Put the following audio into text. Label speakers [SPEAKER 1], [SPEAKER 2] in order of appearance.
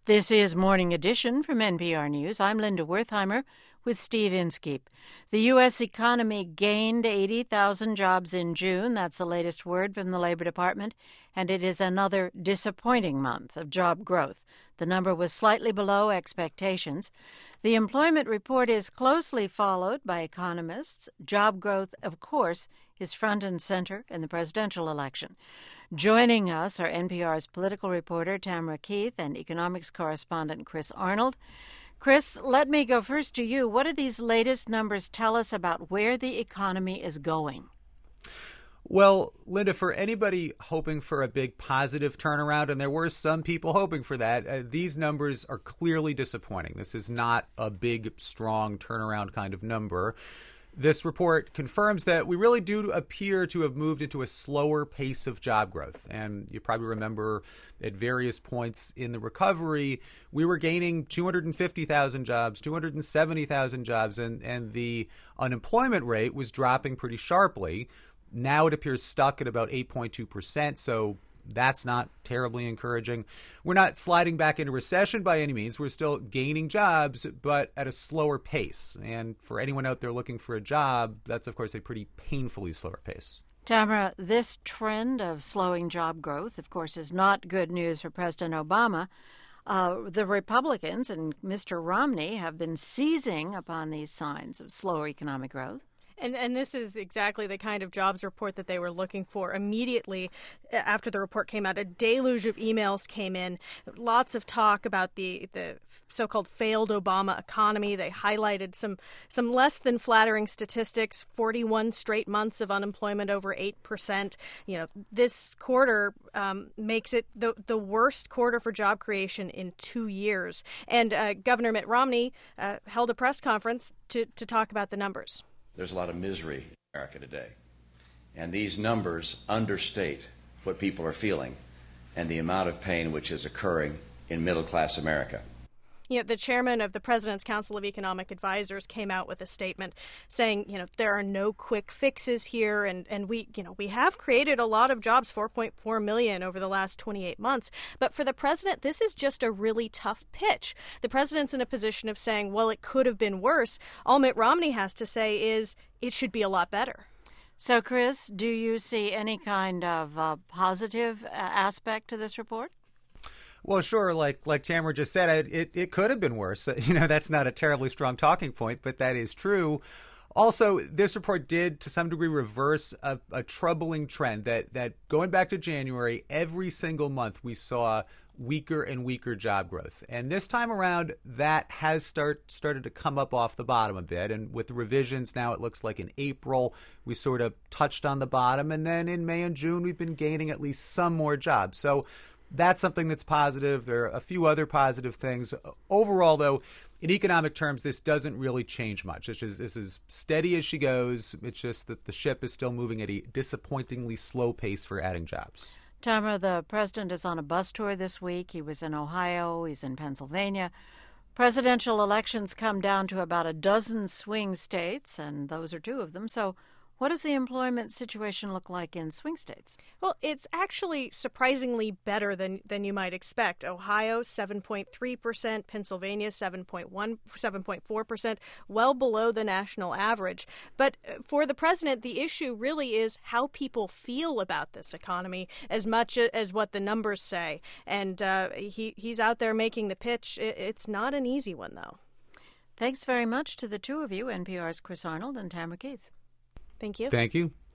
[SPEAKER 1] This is Morning Edition from NPR News. I'm Linda Wertheimer with Steve Inskeep. The U.S. economy gained 80,000 jobs in June. That's the latest word from the Labor Department, and it is another disappointing month of job growth. The number was slightly below expectations. The employment report is closely followed by economists. Job growth, of course, is front and center in the presidential election. Joining us are NPR's political reporter Tamara Keith and economics correspondent Chris Arnold. Chris, let me go first to you. What do these latest numbers tell us about where the economy is going?
[SPEAKER 2] Well, Linda, for anybody hoping for a big positive turnaround, and there were some people hoping for that, these numbers are clearly disappointing. This is not a big, strong turnaround kind of number. This report confirms that we really do appear to have moved into a slower pace of job growth. And you probably remember at various points in the recovery, we were gaining 250,000 jobs, 270,000 jobs, and the unemployment rate was dropping pretty sharply. Now it appears stuck at about 8.2%, so that's not terribly encouraging. We're not sliding back into recession by any means. We're still gaining jobs, but at a slower pace. And for anyone out there looking for a job, that's, of course, a pretty painfully slower pace.
[SPEAKER 1] Tamara, this trend of slowing job growth, of course, is not good news for President Obama. The Republicans and Mr. Romney have been seizing upon these signs of slower economic growth.
[SPEAKER 3] And this is exactly the kind of jobs report that they were looking for. Immediately after the report came out, a deluge of emails came in. Lots of talk about the so-called failed Obama economy. They highlighted some less than flattering statistics, 41 straight months of unemployment over 8%. This quarter makes it the worst quarter for job creation in 2 years. And Governor Mitt Romney held a press conference to talk about the numbers.
[SPEAKER 4] There's a lot of misery in America today, and these numbers understate what people are feeling and the amount of pain which is occurring in middle-class America.
[SPEAKER 3] The chairman of the President's Council of Economic Advisors came out with a statement saying, there are no quick fixes here, and we have created a lot of jobs, 4.4 million over the last 28 months. But for the president, this is just a really tough pitch. The president's in a position of saying, well, it could have been worse. All Mitt Romney has to say is it should be a lot better.
[SPEAKER 1] So, Chris, do you see any kind of positive aspect to this report?
[SPEAKER 2] Well, sure. Like Tamara just said, it could have been worse. That's not a terribly strong talking point, but that is true. Also, this report did, to some degree, reverse a troubling trend that going back to January, every single month we saw weaker and weaker job growth. And this time around, that has started to come up off the bottom a bit. And with the revisions now, it looks like in April, we sort of touched on the bottom. And then in May and June, we've been gaining at least some more jobs. So that's something that's positive. There are a few other positive things. Overall, though, in economic terms, this doesn't really change much. This is steady as she goes. It's just that the ship is still moving at a disappointingly slow pace for adding jobs.
[SPEAKER 1] Tamara, the president is on a bus tour this week. He was in Ohio. He's in Pennsylvania. Presidential elections come down to about a dozen swing states, and those are two of them. So what does the employment situation look like in swing states?
[SPEAKER 3] Well, it's actually surprisingly better than you might expect. Ohio, 7.3%, Pennsylvania, 7.4%, well below the national average. But for the president, the issue really is how people feel about this economy as much as what the numbers say. And he's out there making the pitch. It's not an easy one, though.
[SPEAKER 1] Thanks very much to the two of you, NPR's Chris Arnold and Tamara Keith.
[SPEAKER 3] Thank you.
[SPEAKER 2] Thank you.